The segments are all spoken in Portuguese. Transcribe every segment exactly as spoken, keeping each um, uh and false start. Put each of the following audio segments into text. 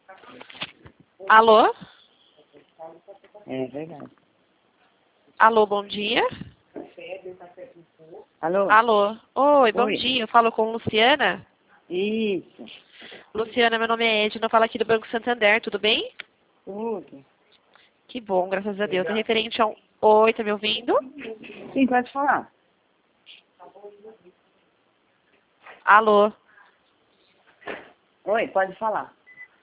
Alô? É verdade. Alô, bom dia. Alô? Alô? Oi, bom Oi. dia. Eu falo com Luciana. Isso. Luciana, meu nome é Edna, eu falo aqui do Banco Santander, tudo bem? Tudo. Que bom, graças a Deus. É referente ao... Oi, tá me ouvindo? Sim, pode falar. Alô? Oi, pode falar.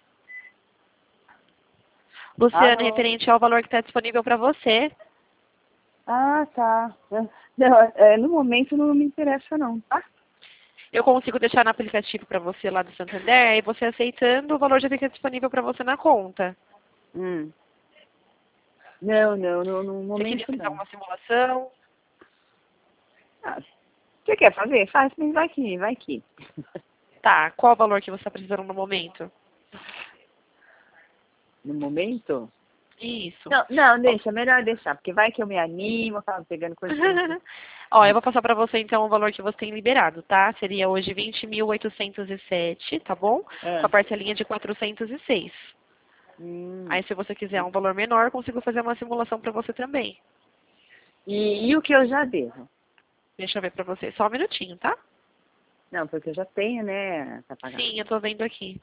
Luciana, Alô? referente ao valor que está disponível para você. Ah, tá. Não, é, no momento não me interessa não, tá? Eu consigo deixar no aplicativo para você lá do Santander, e você aceitando, o valor já fica disponível para você na conta. Hum. Não, não, no, no Você queria momento fazer não. alguma simulação? Ah, você quer fazer? Faz, mas vai que, vai que. Tá, qual o valor que você está precisando no momento? No momento? Isso. Não, não, deixa, melhor deixar, porque vai que eu me animo, acabo pegando coisa que eu não preciso. Ó, eu vou passar para você então o valor que você tem liberado, tá? Seria hoje vinte mil oitocentos e sete, tá bom? Com a Ah, parcelinha de quatrocentos e seis. hum. Aí se você quiser um valor menor, eu consigo fazer uma simulação para você também. E, e o que eu já devo? Deixa eu ver para você. Só um minutinho, tá? Não, porque eu já tenho, né, pra pagar. Sim, eu tô vendo aqui.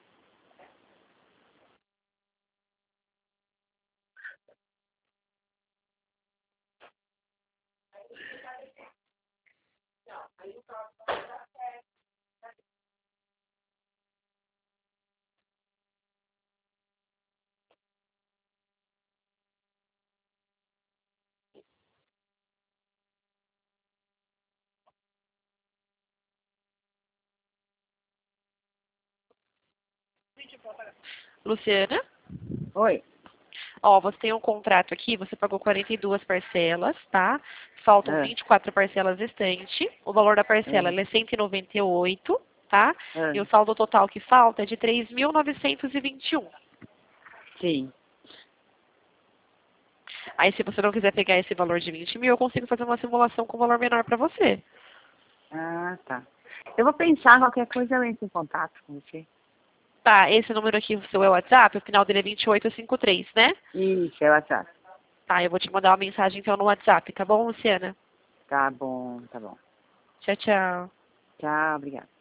Luciana? Oi? Ó, você tem um contrato aqui, você pagou quarenta e duas parcelas, tá? Faltam Ah, vinte e quatro parcelas restantes. O valor da parcela ah, ela é cento e noventa e oito, tá? ah, E o saldo total que falta é de três mil novecentos e vinte e um. sim. Aí, se você não quiser pegar esse valor de vinte mil, eu consigo fazer uma simulação com valor menor para você. Ah, tá. Eu vou pensar, qualquer coisa eu entro em contato com você. Tá, esse número aqui, o seu é o WhatsApp, o final dele é vinte e oito cinquenta e três, né? Isso, é o WhatsApp. Tá, eu vou te mandar uma mensagem então no WhatsApp, tá bom, Luciana? Tá bom, tá bom. Tchau, tchau. Tchau, obrigada.